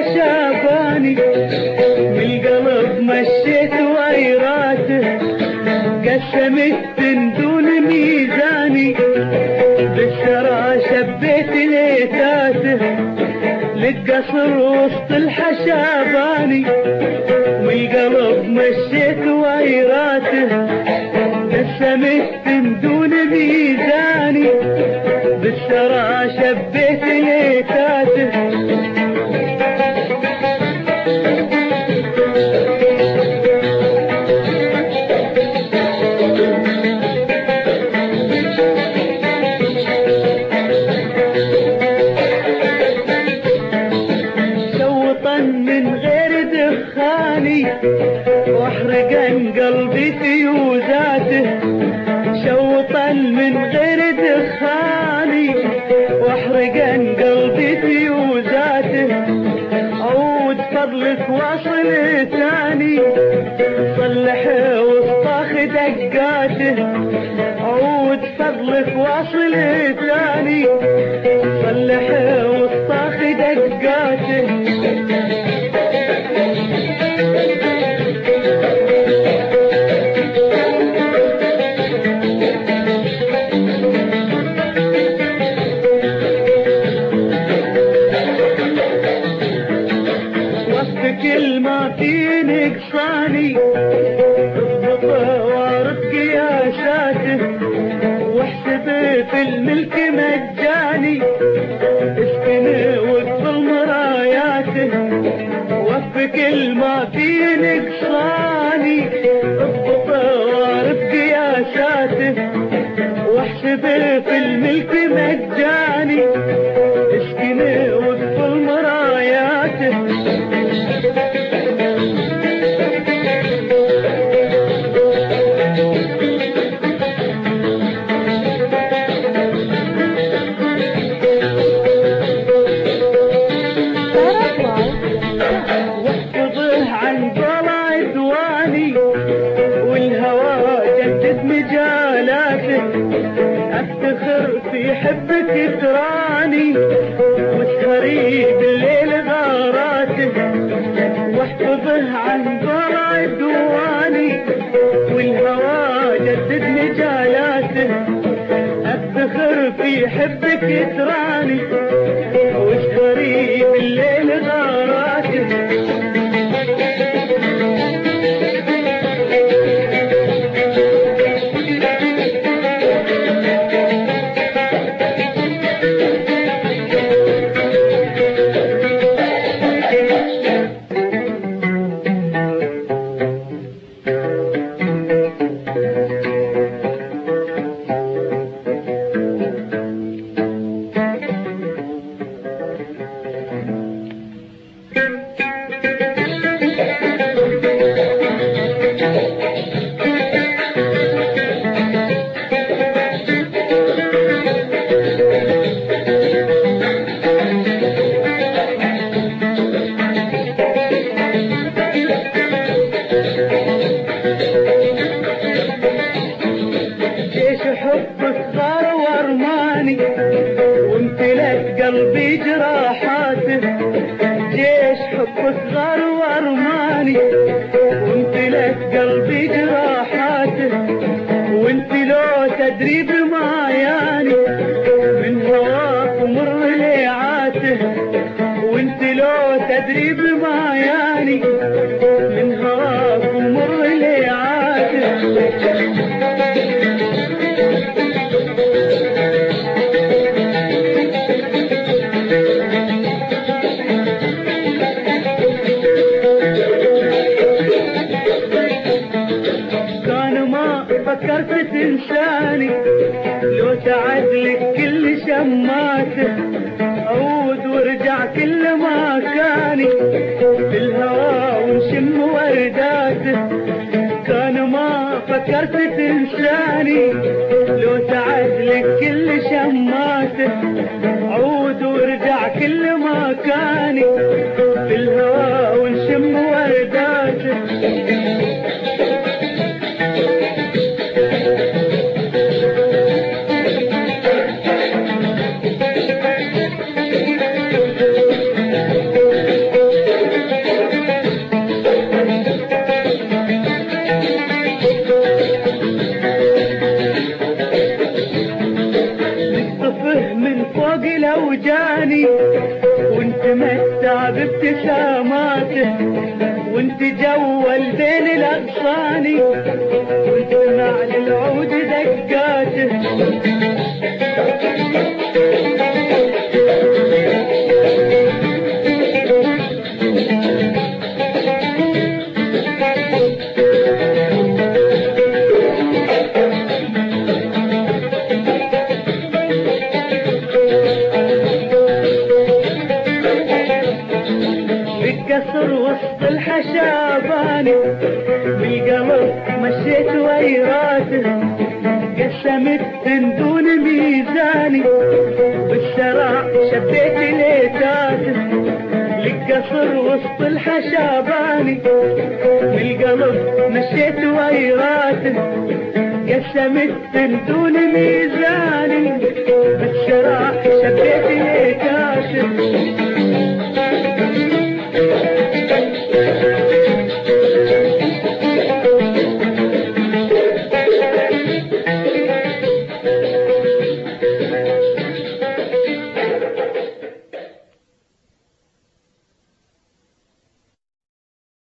الحشاباني من القلب مشيت ويراته قسمت دون ميزاني بالشرى شبيت ليتاته للقصر وسط الحشاباني من القلب مشيت ويراته قسمت دون ميزاني بالشرى شبيت ليتاته من غير دخاني واحرقن قلبي فيوزاته شوطا من غير دخاني واحرقن قلبي فيوزاته عود فضلك واصل ثاني صلح وسطاخ دقاته عود فضلك واصل ثاني صلح وسطاخ دقاته كلمة في نقصاني اضبطه وارد قياساته واحسب في الملك مجاني اسكن واقفل مراياته وفي كلمة في نقصاني اضبطه وارد قياساته واحسب في الملك مجاني اسكن واقفل مراياته واحفظه عن ضلع دواني والهوى جدد مجالاته افتخر في حبك تراني واسهري بالليل غاراته واحفظه عن ضلع دواني والهوى جدد مجالاته افتخر في حبك تراني واسهري بالليل غاراته حبك صار ورماني وامتلأت قلبي جراحاته جيش حبك صار ورماني وامتلأت قلبي جراحاته وانت لو تدري بمعياني من هواك مر ليعاته وانت لو تدري بمعياني من هواك مر ليعاته فكرت تنساني لو تعدلك كل شماته عود وارجع كل مكاني بالهوى ونشم ورداته كان ما فكرت تنساني لو تعدلك كل شماته عود وارجع كل مكاني بالهوى ونشم ورداته ابتساماته وانت جوا البين الاغصاني واسمع للعود دقاته. بالقصر وسط الحشاباني بالقلب مشيت ويراته قسمت دون ميزاني بالشراع شبيت ليتاته. للقصر وسط الحشاباني بالقلب مشيت ويراته قسمت دون ميزاني بالشراع شبيت ليتاته.